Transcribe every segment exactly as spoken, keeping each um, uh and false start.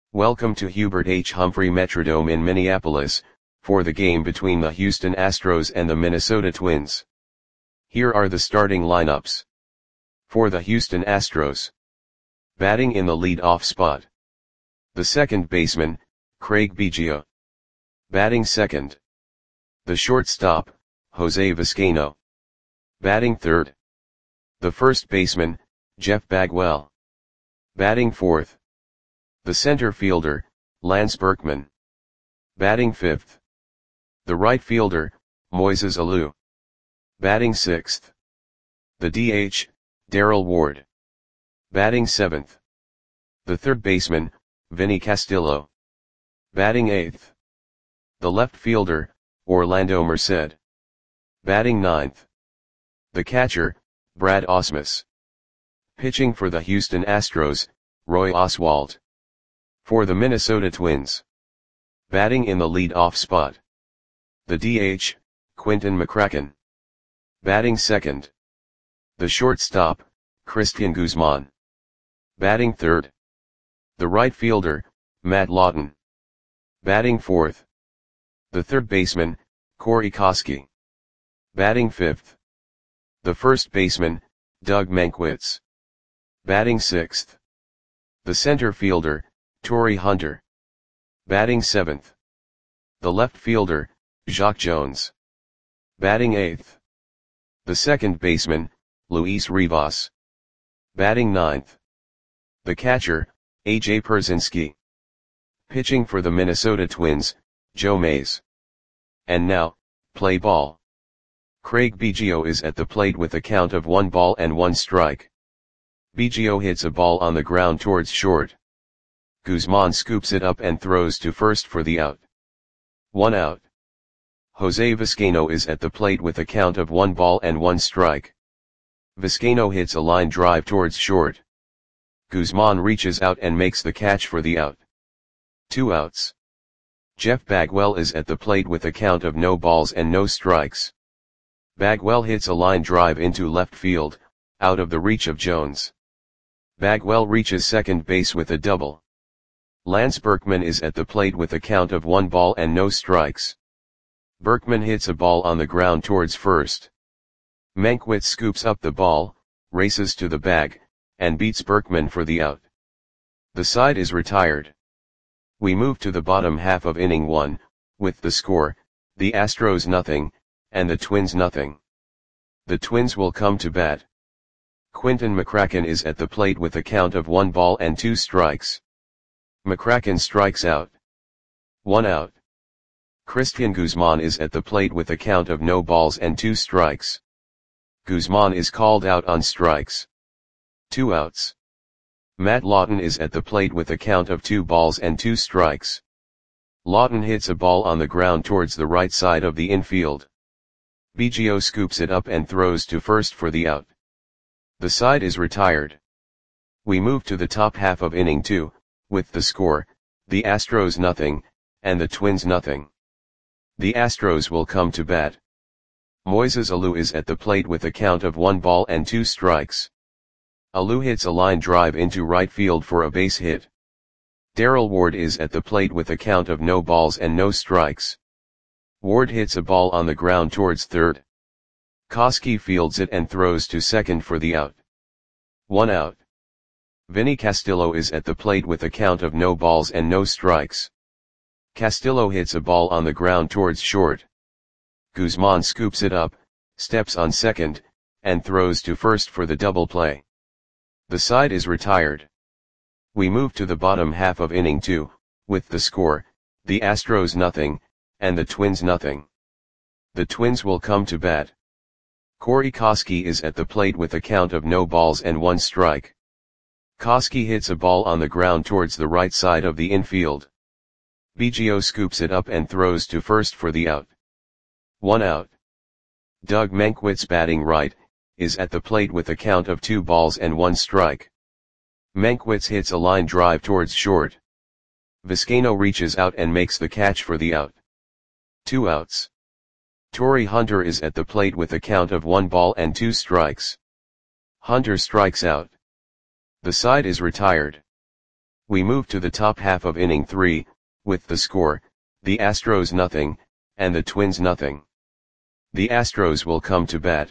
Welcome to Hubert H. Humphrey Metrodome in Minneapolis, for the game between the Houston Astros and the Minnesota Twins. Here are the starting lineups. For the Houston Astros. Batting in the lead-off spot. The second baseman, Craig Biggio. Batting second. The shortstop, Jose Vizcaino. Batting third. The first baseman, Jeff Bagwell. Batting fourth. The center fielder, Lance Berkman. Batting fifth. The right fielder, Moises Alou. Batting sixth. The D H, Darrell Ward. Batting seventh. The third baseman, Vinny Castillo. Batting eighth. The left fielder, Orlando Merced. Batting ninth. The catcher, Brad Ausmus. Pitching for the Houston Astros, Roy Oswalt. For the Minnesota Twins. Batting in the lead-off spot. The D H, Quinton McCracken. Batting second. The shortstop, Cristian Guzman. Batting third. The right fielder, Matt Lawton. Batting fourth. The third baseman, Corey Koskie. Batting fifth. The first baseman, Doug Mankiewicz. Batting sixth. The center fielder, Torii Hunter. Batting seventh. The left fielder, Jacque Jones. Batting eighth. The second baseman, Luis Rivas. Batting ninth. The catcher, A J Pierzynski. Pitching for the Minnesota Twins, Joe Mays. And now, play ball. Craig Biggio is at the plate with a count of one ball and one strike. Biggio hits a ball on the ground towards short. Guzman scoops it up and throws to first for the out. One out. Jose Vizcaino is at the plate with a count of one ball and one strike. Vizcaino hits a line drive towards short. Guzman reaches out and makes the catch for the out. Two outs. Jeff Bagwell is at the plate with a count of no balls and no strikes. Bagwell hits a line drive into left field, out of the reach of Jones. Bagwell reaches second base with a double. Lance Berkman is at the plate with a count of one ball and no strikes. Berkman hits a ball on the ground towards first. Mankiewicz scoops up the ball, races to the bag, and beats Berkman for the out. The side is retired. We move to the bottom half of inning one, with the score, the Astros nothing, and the Twins nothing. The Twins will come to bat. Quinton McCracken is at the plate with a count of one ball and two strikes. McCracken strikes out. One out. Cristian Guzman is at the plate with a count of no balls and two strikes. Guzman is called out on strikes. Two outs. Matt Lawton is at the plate with a count of two balls and two strikes. Lawton hits a ball on the ground towards the right side of the infield. Biggio scoops it up and throws to first for the out. The side is retired. We move to the top half of inning two, with the score, the Astros nothing, and the Twins nothing. The Astros will come to bat. Moises Alou is at the plate with a count of one ball and two strikes. Alou hits a line drive into right field for a base hit. Darrell Ward is at the plate with a count of no balls and no strikes. Ward hits a ball on the ground towards third. Koskie fields it and throws to second for the out. One out. Vinny Castillo is at the plate with a count of no balls and no strikes. Castillo hits a ball on the ground towards short. Guzman scoops it up, steps on second, and throws to first for the double play. The side is retired. We move to the bottom half of inning two, with the score, the Astros nothing, and the Twins nothing. The Twins will come to bat. Corey Koskie is at the plate with a count of no balls and one strike. Koskie hits a ball on the ground towards the right side of the infield. Biggio scoops it up and throws to first for the out. One out. Doug Mankiewicz, batting right, is at the plate with a count of two balls and one strike. Mankiewicz hits a line drive towards short. Vizcaino reaches out and makes the catch for the out. Two outs. Torii Hunter is at the plate with a count of one ball and two strikes. Hunter strikes out. The side is retired. We move to the top half of inning three, with the score, the Astros nothing, and the Twins nothing. The Astros will come to bat.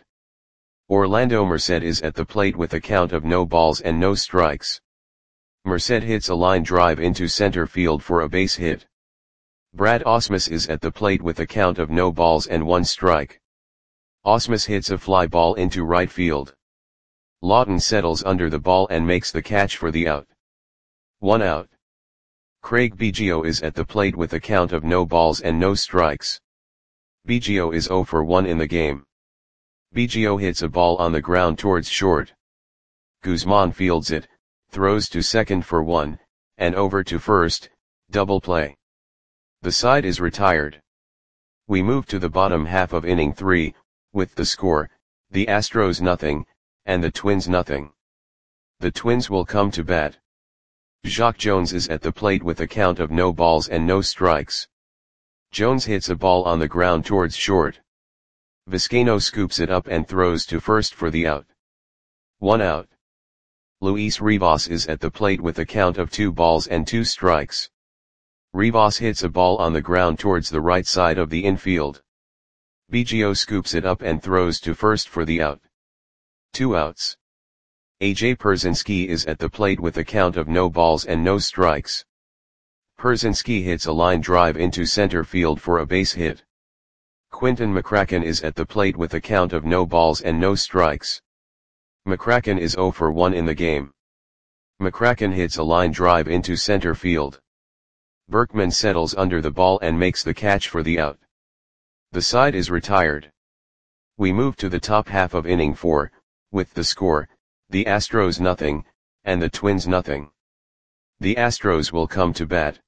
Orlando Merced is at the plate with a count of no balls and no strikes. Merced hits a line drive into center field for a base hit. Brad Ausmus is at the plate with a count of no balls and one strike. Ausmus hits a fly ball into right field. Lawton settles under the ball and makes the catch for the out. One out. Craig Biggio is at the plate with a count of no balls and no strikes. Biggio is zero for one in the game. Biggio hits a ball on the ground towards short. Guzman fields it, throws to second for one, and over to first, double play. The side is retired. We move to the bottom half of inning three, with the score, the Astros nothing, and the Twins nothing. The Twins will come to bat. Jacque Jones is at the plate with a count of no balls and no strikes. Jones hits a ball on the ground towards short. Vizcaino scoops it up and throws to first for the out. One out. Luis Rivas is at the plate with a count of two balls and two strikes. Rivas hits a ball on the ground towards the right side of the infield. Biggio scoops it up and throws to first for the out. Two outs. A J Pierzynski is at the plate with a count of no balls and no strikes. Pierzynski hits a line drive into center field for a base hit. Quinton McCracken is at the plate with a count of no balls and no strikes. McCracken is zero for one in the game. McCracken hits a line drive into center field. Berkman settles under the ball and makes the catch for the out. The side is retired. We move to the top half of inning four, with the score, the Astros nothing, and the Twins nothing. The Astros will come to bat.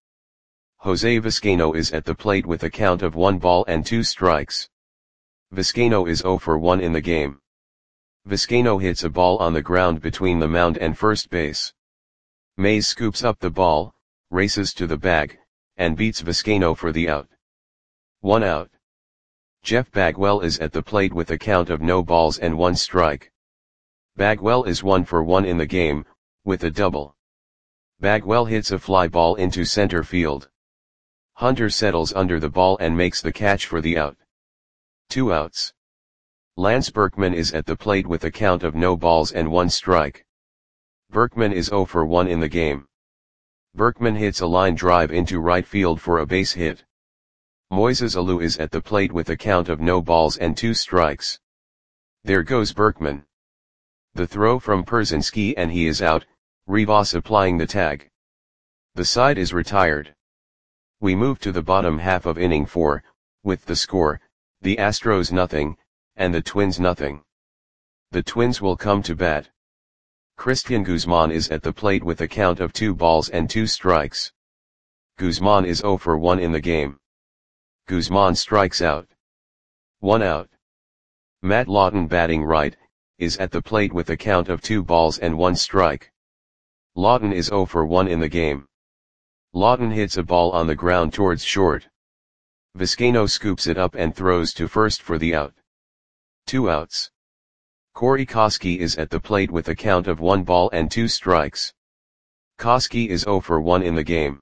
Jose Vizcaino is at the plate with a count of one ball and two strikes. Vizcaino is zero for one in the game. Vizcaino hits a ball on the ground between the mound and first base. Mays scoops up the ball, races to the bag, and beats Vizcaino for the out. One out. Jeff Bagwell is at the plate with a count of no balls and one strike. Bagwell is one for one in the game, with a double. Bagwell hits a fly ball into center field. Hunter settles under the ball and makes the catch for the out. Two outs. Lance Berkman is at the plate with a count of no balls and one strike. Berkman is zero for one in the game. Berkman hits a line drive into right field for a base hit. Moises Alou is at the plate with a count of no balls and two strikes. There goes Berkman. The throw from Pierzynski and he is out, Rivas applying the tag. The side is retired. We move to the bottom half of inning four, with the score, the Astros nothing, and the Twins nothing. The Twins will come to bat. Christian Guzman is at the plate with a count of two balls and two strikes. Guzman is zero for one in the game. Guzman strikes out. One out. Matt Lawton, batting right, is at the plate with a count of two balls and one strike. Lawton is zero for one in the game. Lawton hits a ball on the ground towards short. Vizcaino scoops it up and throws to first for the out. Two outs. Corey Koskie is at the plate with a count of one ball and two strikes. Koskie is zero for one in the game.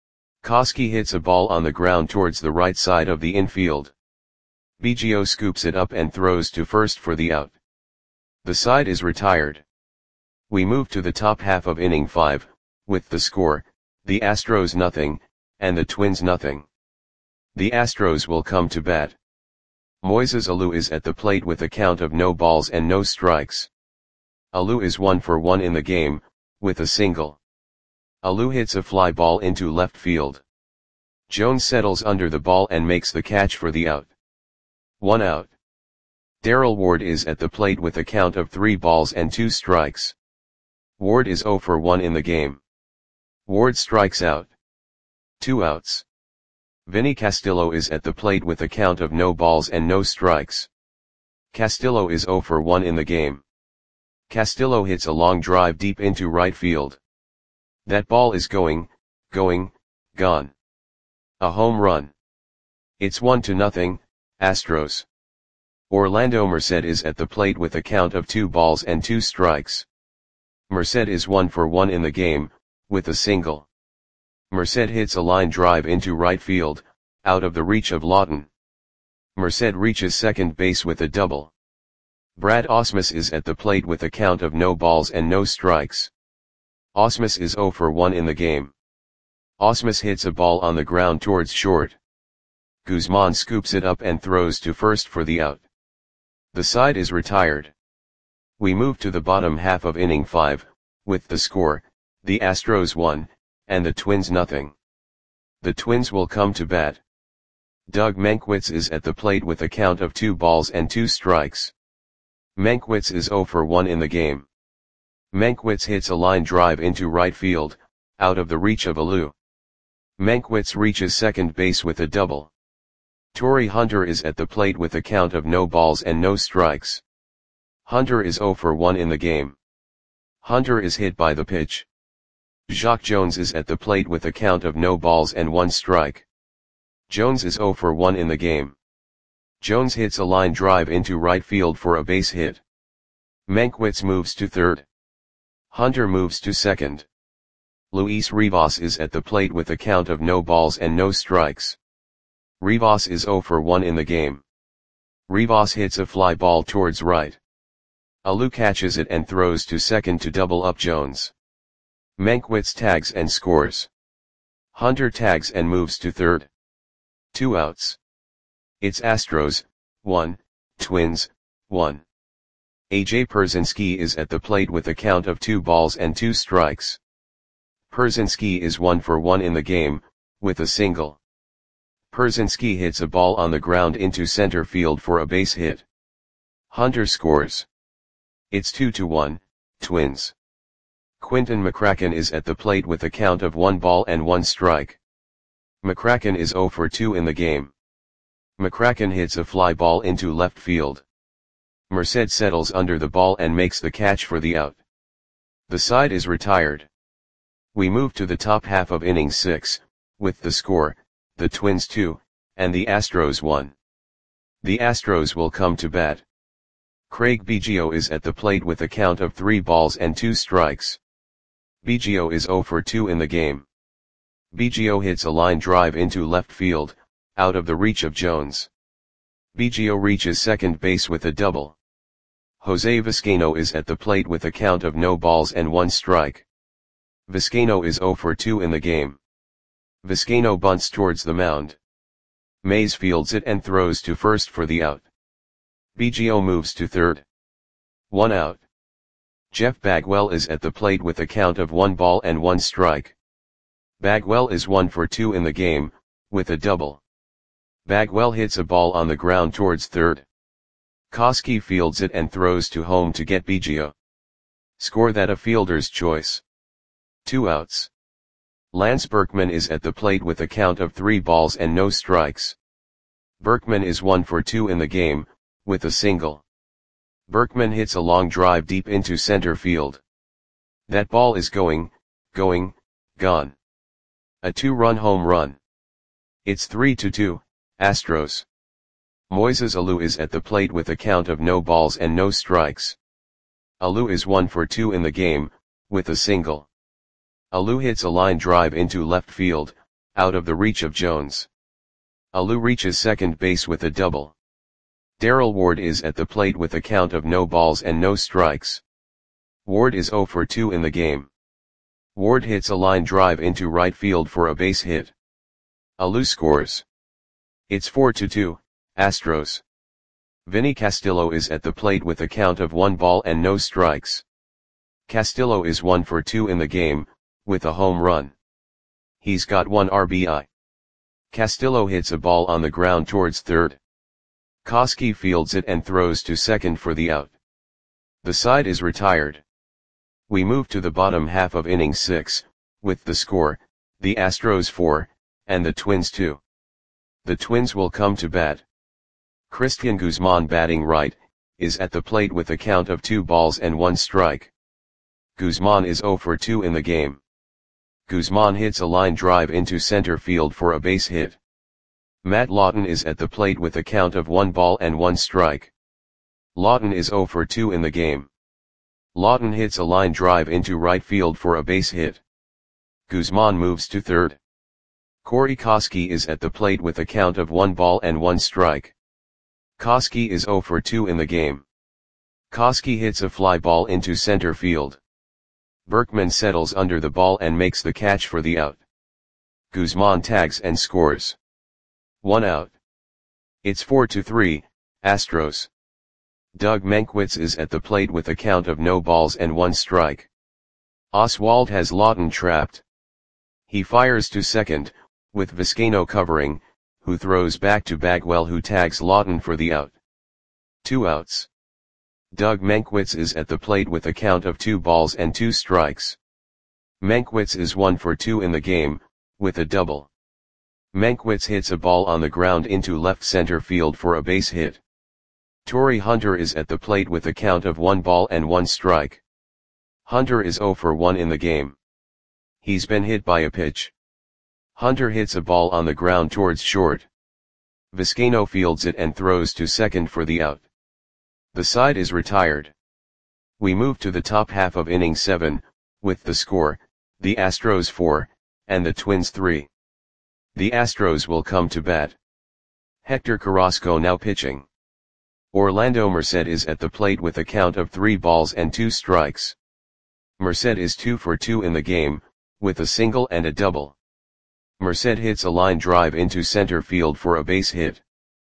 Koskie hits a ball on the ground towards the right side of the infield. Biggio scoops it up and throws to first for the out. The side is retired. We move to the top half of inning five, with the score, the Astros nothing, and the Twins nothing. The Astros will come to bat. Moises Alou is at the plate with a count of no balls and no strikes. Alou is one for one in the game, with a single. Alou hits a fly ball into left field. Jones settles under the ball and makes the catch for the out. One out. Darrell Ward is at the plate with a count of three balls and two strikes. Ward is zero for one in the game. Ward strikes out. Two outs. Vinny Castillo is at the plate with a count of no balls and no strikes. Castillo is zero for one in the game. Castillo hits a long drive deep into right field. That ball is going, going, gone. A home run. It's one to nothing, Astros. Orlando Merced is at the plate with a count of two balls and two strikes. Merced is one for one in the game, with a single. Merced hits a line drive into right field, out of the reach of Lawton. Merced reaches second base with a double. Brad Ausmus is at the plate with a count of no balls and no strikes. Ausmus is oh for one in the game. Ausmus hits a ball on the ground towards short. Guzman scoops it up and throws to first for the out. The side is retired. We move to the bottom half of inning five, with the score, the Astros one, and the Twins nothing. The Twins will come to bat. Doug Mankiewicz is at the plate with a count of two balls and two strikes. Mankiewicz is oh for one in the game. Mankiewicz hits a line drive into right field, out of the reach of Alou. Mankiewicz reaches second base with a double. Torii Hunter is at the plate with a count of no balls and no strikes. Hunter is oh for one in the game. Hunter is hit by the pitch. Jacque Jones is at the plate with a count of no balls and one strike. Jones is oh for one in the game. Jones hits a line drive into right field for a base hit. Mankiewicz moves to third. Hunter moves to second. Luis Rivas is at the plate with a count of no balls and no strikes. Rivas is oh for one in the game. Rivas hits a fly ball towards right. Alou catches it and throws to second to double up Jones. Mankiewicz tags and scores. Hunter tags and moves to third. Two outs. It's Astros, one, Twins, one. A J Pierzynski is at the plate with a count of two balls and two strikes. Pierzynski is one for one in the game, with a single. Pierzynski hits a ball on the ground into center field for a base hit. Hunter scores. It's two to one, Twins. Quinton McCracken is at the plate with a count of one ball and one strike. McCracken is oh for two in the game. McCracken hits a fly ball into left field. Merced settles under the ball and makes the catch for the out. The side is retired. We move to the top half of inning six, with the score, the Twins two, and the Astros one. The Astros will come to bat. Craig Biggio is at the plate with a count of three balls and two strikes. Biggio is oh for two in the game. Biggio hits a line drive into left field, out of the reach of Jones. Biggio reaches second base with a double. Jose Vizcaino is at the plate with a count of no balls and one strike. Vizcaino is oh for two in the game. Vizcaino bunts towards the mound. Mays fields it and throws to first for the out. Biggio moves to third. One out. Jeff Bagwell is at the plate with a count of one ball and one strike. Bagwell is one for two in the game, with a double. Bagwell hits a ball on the ground towards third. Koski fields it and throws to home to get Biggio. Score that a fielder's choice. Two outs. Lance Berkman is at the plate with a count of three balls and no strikes. Berkman is one for two in the game, with a single. Berkman hits a long drive deep into center field. That ball is going, going, gone. A two-run home run. It's three to two, Astros. Moises Alou is at the plate with a count of no balls and no strikes. Alou is one for two in the game, with a single. Alou hits a line drive into left field, out of the reach of Jones. Alou reaches second base with a double. Darrell Ward is at the plate with a count of no balls and no strikes. Ward is oh for two in the game. Ward hits a line drive into right field for a base hit. Alou scores. It's four to two, Astros. Vinny Castillo is at the plate with a count of one ball and no strikes. Castillo is one for two in the game, with a home run. He's got one R B I. Castillo hits a ball on the ground towards third. Koski fields it and throws to second for the out. The side is retired. We move to the bottom half of inning six, with the score, the Astros four, and the Twins two. The Twins will come to bat. Christian Guzman, batting right, is at the plate with a count of two balls and one strike. Guzman is oh for two in the game. Guzman hits a line drive into center field for a base hit. Matt Lawton is at the plate with a count of one ball and one strike. Lawton is oh for two in the game. Lawton hits a line drive into right field for a base hit. Guzman moves to third. Corey Koskie is at the plate with a count of one ball and one strike. Koskie is zero for two in the game. Koskie hits a fly ball into center field. Berkman settles under the ball and makes the catch for the out. Guzman tags and scores. One out. It's four to three, Astros. Doug Mankiewicz is at the plate with a count of no balls and one strike. Oswald has Lawton trapped. He fires to second, with Vizcaino covering, who throws back to Bagwell, who tags Lawton for the out. Two outs. Doug Mankiewicz is at the plate with a count of two balls and two strikes. Mankiewicz is one for two in the game, with a double. Mankiewicz hits a ball on the ground into left center field for a base hit. Torii Hunter is at the plate with a count of one ball and one strike. Hunter is zero for one in the game. He's been hit by a pitch. Hunter hits a ball on the ground towards short. Vizcaino fields it and throws to second for the out. The side is retired. We move to the top half of inning seven, with the score, the Astros four, and the Twins three. The Astros will come to bat. Hector Carrasco now pitching. Orlando Merced is at the plate with a count of three balls and two strikes. Merced is two for two in the game, with a single and a double. Merced hits a line drive into center field for a base hit.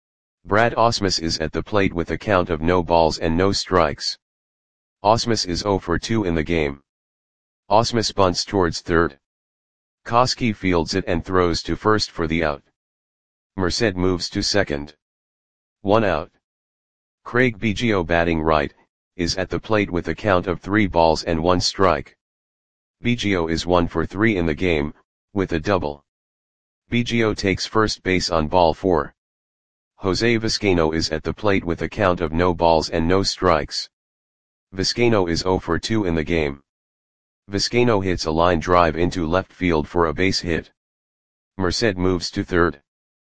Brad Ausmus is at the plate with a count of no balls and no strikes. Ausmus is zero for two in the game. Ausmus bunts towards third. Koskie fields it and throws to first for the out. Merced moves to second. One out. Craig Biggio, batting right, is at the plate with a count of three balls and one strike. Biggio is one for three in the game, with a double. Biggio takes first base on ball four. Jose Vizcaino is at the plate with a count of no balls and no strikes. Vizcaino is zero for two in the game. Vizcaino hits a line drive into left field for a base hit. Merced moves to third.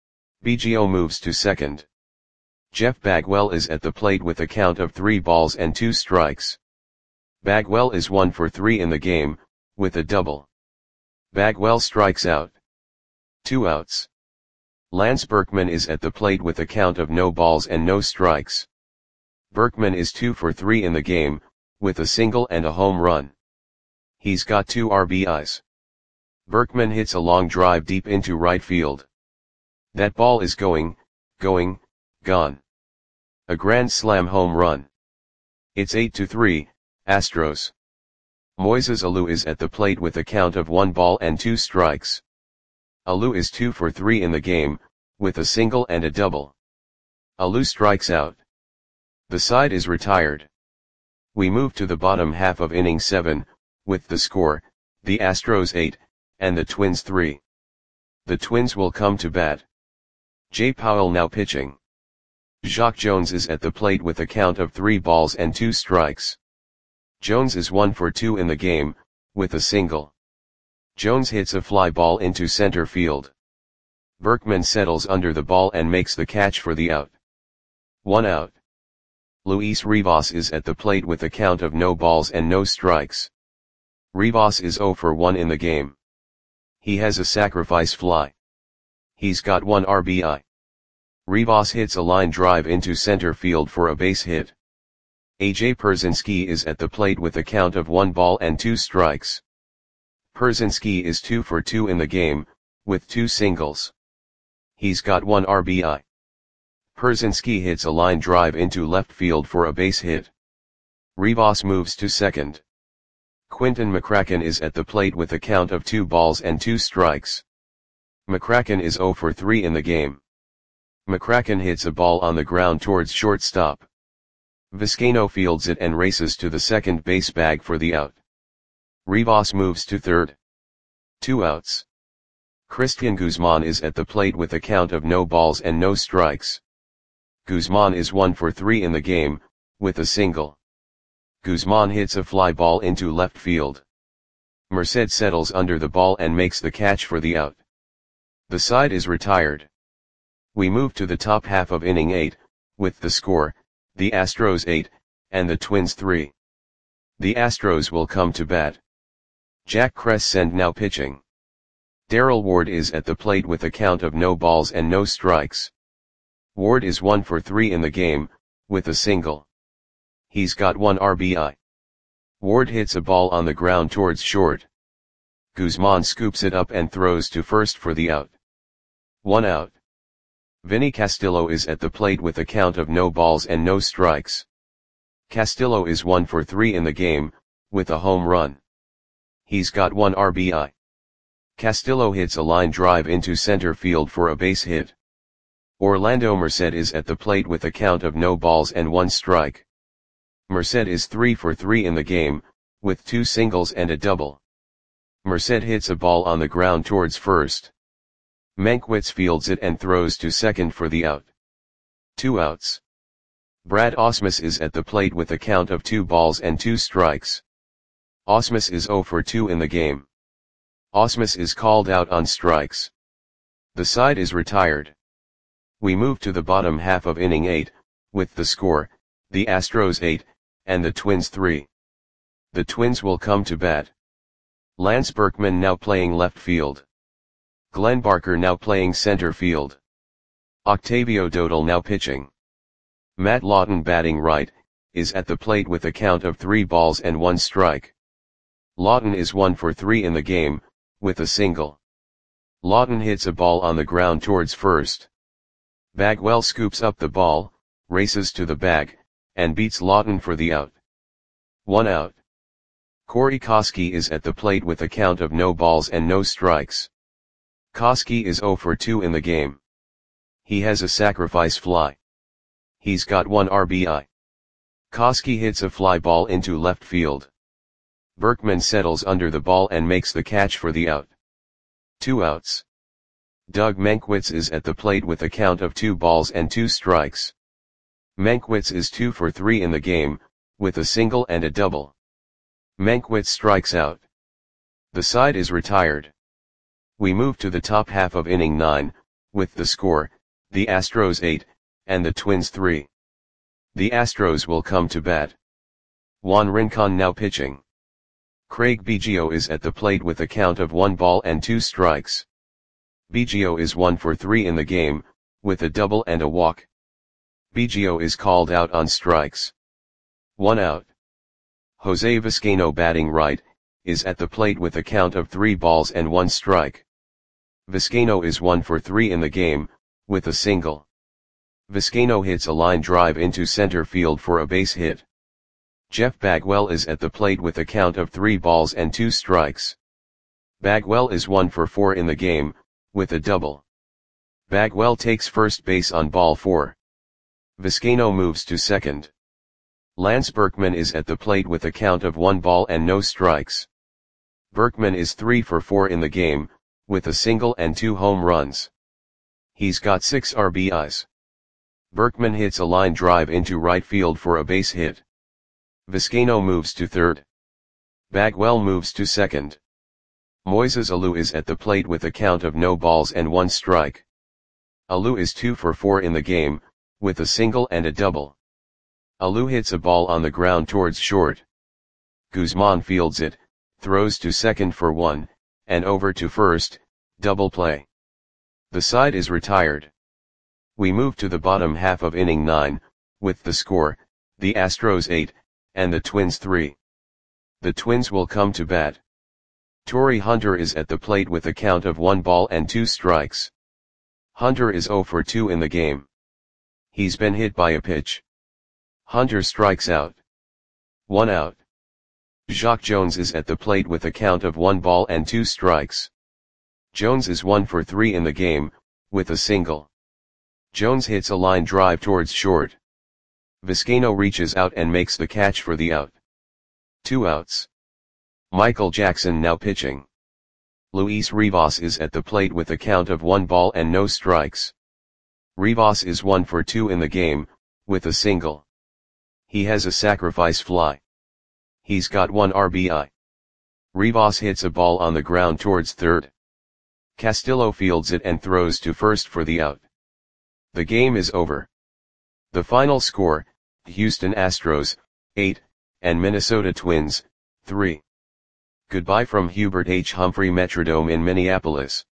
Biggio moves to second. Jeff Bagwell is at the plate with a count of three balls and two strikes. Bagwell is one for three in the game, with a double. Bagwell strikes out. Two outs. Lance Berkman is at the plate with a count of no balls and no strikes. Berkman is two for three in the game, with a single and a home run. He's got two R B Is. Berkman hits a long drive deep into right field. That ball is going, going, gone. A grand slam home run. It's eight to three, Astros. Moises Alou is at the plate with a count of one ball and two strikes. Alou is two for three in the game, with a single and a double. Alou strikes out. The side is retired. We move to the bottom half of inning seven, with the score, the Astros eight, and the Twins three. The Twins will come to bat. Jay Powell now pitching. Jacque Jones is at the plate with a count of three balls and two strikes. Jones is one for two in the game, with a single. Jones hits a fly ball into center field. Berkman settles under the ball and makes the catch for the out. One out. Luis Rivas is at the plate with a count of no balls and no strikes. Rivas is zero for one in the game. He has a sacrifice fly. He's got one R B I. Rivas hits a line drive into center field for a base hit. A J Pierzynski is at the plate with a count of one ball and two strikes. Pierzynski is two for two in the game, with two singles. He's got one R B I. Pierzynski hits a line drive into left field for a base hit. Rivas moves to second. Quinton McCracken is at the plate with a count of two balls and two strikes. McCracken is zero for three in the game. McCracken hits a ball on the ground towards shortstop. Vizcaino fields it and races to the second base bag for the out. Rivas moves to third. Two outs. Cristian Guzman is at the plate with a count of no balls and no strikes. Guzman is one for three in the game, with a single. Guzman hits a fly ball into left field. Merced settles under the ball and makes the catch for the out. The side is retired. We move to the top half of inning eight, with the score, the Astros eight, and the Twins three. The Astros will come to bat. Jack Crescent now pitching. Darrell Ward is at the plate with a count of no balls and no strikes. Ward is one for three in the game, with a single. He's got one R B I. Ward hits a ball on the ground towards short. Guzman scoops it up and throws to first for the out. One out. Vinny Castillo is at the plate with a count of no balls and no strikes. Castillo is one for three in the game, with a home run. He's got one R B I. Castillo hits a line drive into center field for a base hit. Orlando Merced is at the plate with a count of no balls and one strike. Merced is three for three in the game, with two singles and a double. Merced hits a ball on the ground towards first. Mankiewicz fields it and throws to second for the out. Two outs. Brad Ausmus is at the plate with a count of two balls and two strikes. Ausmus is zero for two in the game. Ausmus is called out on strikes. The side is retired. We move to the bottom half of inning eight, with the score, the Astros eight, and the Twins three. The Twins will come to bat. Lance Berkman now playing left field. Glenn Barker now playing center field. Octavio Dotel now pitching. Matt Lawton batting right, is at the plate with a count of three balls and one strike. Lawton is one for three in the game, with a single. Lawton hits a ball on the ground towards first. Bagwell scoops up the ball, races to the bag, and beats Lawton for the out. One out. Corey Koskie is at the plate with a count of no balls and no strikes. Koskie is zero for two in the game. He has a sacrifice fly. He's got one R B I. Koskie hits a fly ball into left field. Berkman settles under the ball and makes the catch for the out. Two outs. Doug Mankiewicz is at the plate with a count of two balls and two strikes. Mankiewicz is two for three in the game, with a single and a double. Mankiewicz strikes out. The side is retired. We move to the top half of inning nine, with the score, the Astros eight, and the Twins three. The Astros will come to bat. Juan Rincon now pitching. Craig Biggio is at the plate with a count of one ball and two strikes. Biggio is one for three in the game, with a double and a walk. Biggio is called out on strikes. One out. Jose Vizcaino batting right, is at the plate with a count of three balls and one strike. Vizcaino is one for three in the game, with a single. Vizcaino hits a line drive into center field for a base hit. Jeff Bagwell is at the plate with a count of three balls and two strikes. Bagwell is one for four in the game, with a double. Bagwell takes first base on ball four. Vizcaino moves to second. Lance Berkman is at the plate with a count of one ball and no strikes. Berkman is three for four in the game, with a single and two home runs. He's got six R B Is. Berkman hits a line drive into right field for a base hit. Vizcaino moves to third. Bagwell moves to second. Moises Alou is at the plate with a count of no balls and one strike. Alou is two for four in the game, with a single and a double. Alou hits a ball on the ground towards short. Guzman fields it, throws to second for one, and over to first, double play. The side is retired. We move to the bottom half of inning nine, with the score, the Astros eight, and the Twins three. The Twins will come to bat. Torrey Hunter is at the plate with a count of one ball and two strikes. Hunter is zero for two in the game. He's been hit by a pitch. Hunter strikes out. One out. Jacque Jones is at the plate with a count of one ball and two strikes. Jones is one for three in the game, with a single. Jones hits a line drive towards short. Vizcaino reaches out and makes the catch for the out. Two outs. Michael Jackson now pitching. Luis Rivas is at the plate with a count of one ball and no strikes. Rivas is one for two in the game, with a single. He has a sacrifice fly. He's got one R B I. Rivas hits a ball on the ground towards third. Castillo fields it and throws to first for the out. The game is over. The final score, Houston Astros, eight, and Minnesota Twins, three. Goodbye from Hubert H. Humphrey Metrodome in Minneapolis.